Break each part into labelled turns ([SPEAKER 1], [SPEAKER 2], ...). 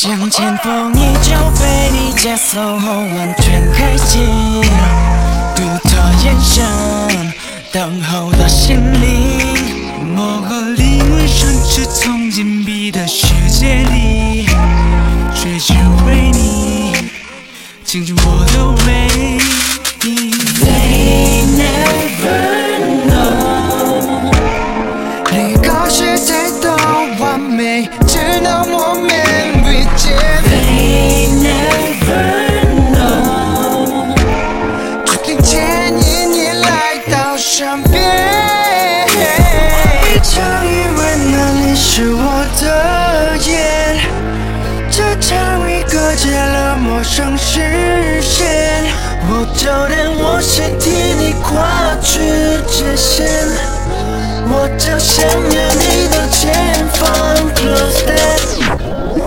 [SPEAKER 1] 向前风依旧被你加速后完全开启，独特眼神等候的心灵，我和灵魂甚至从紧闭的世界里追求为你倾注我的唯一。 They never know， 离高时太多完美，只能我们遇见。They never know， 注定牵引你来到身边。一场余温暖淋湿我的眼，这场雨隔绝了陌生视线。我就连我身体你跨去界限，我就想要你的前方 close that。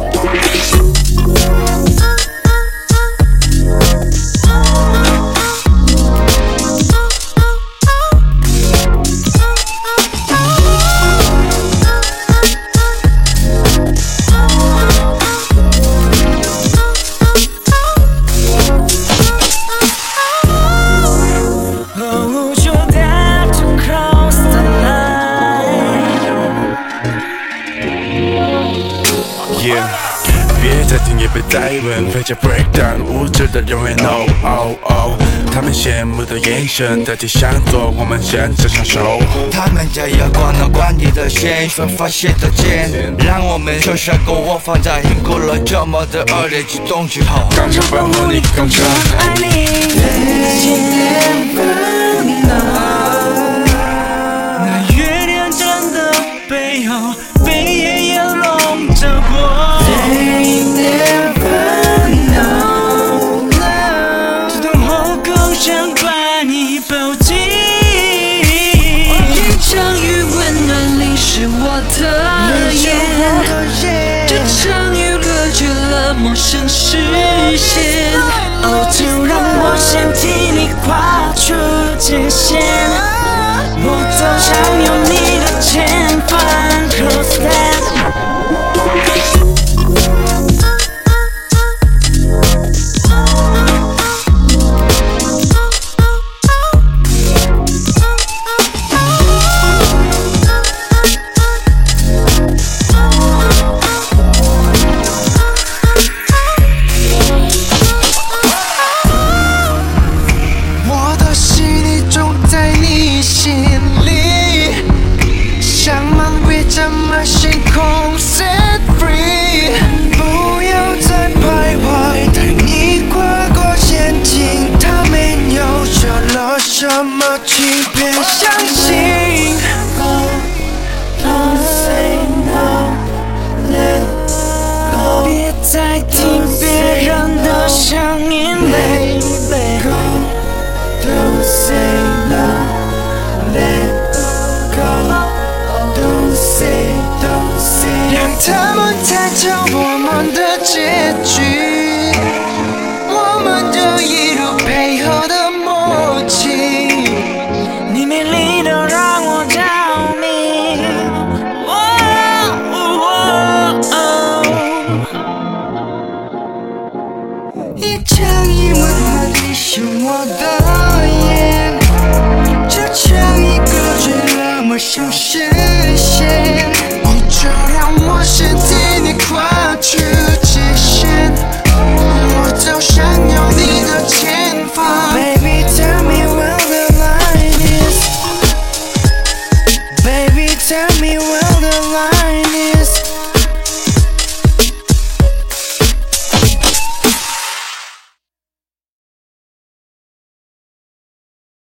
[SPEAKER 2] 别再听，也别再问，飞起 breakdown， 无知的永远 no oh oh， 他们羡慕的眼神代替想做，我们先只享受。
[SPEAKER 3] 他们家要关了关你的线，分发泄的剑，让我们就像篝火放在经过了这么的恶劣激动之后，
[SPEAKER 2] 刚想保护你，刚想
[SPEAKER 1] 爱你。那月亮站的背后，被夜夜笼罩过。They never know， 直到后更想把你抱紧。一场雨温暖淋湿我的眼，这场雨隔绝了陌生视线。哦，就让我先替你跨出界限，我走向有你的前方 close that。 星空 set free， 不要再徘徊，带你跨过险境。它没有说了什么，请别相信。Don't say no, let go， 别再听别人的声音 ，baby。Don't say no, let go。Don't say， 让他们猜测我们的结局，我们就一路配合的默契，你美丽的让我着迷。一场雨温暖淋湿我的眼，这场雨隔绝了陌生视线。 就让我先替你跨出界限，我走向有你的前方。Baby, tell me will the light is. Baby, tell me will.